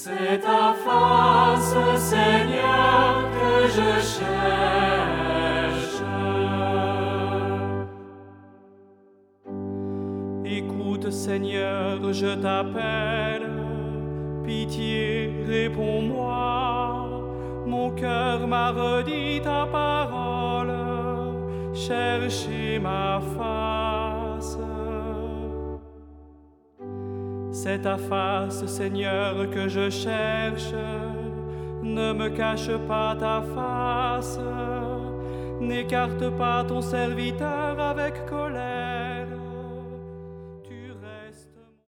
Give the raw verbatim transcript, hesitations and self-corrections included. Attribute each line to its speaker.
Speaker 1: C'est ta face, Seigneur, que je cherche.
Speaker 2: Écoute, Seigneur, je t'appelle. Pitié, réponds-moi. Mon cœur m'a redit ta parole. Cherchez ma face. C'est ta face, Seigneur, que je cherche. Ne me cache pas ta face. N'écarte pas ton serviteur avec colère.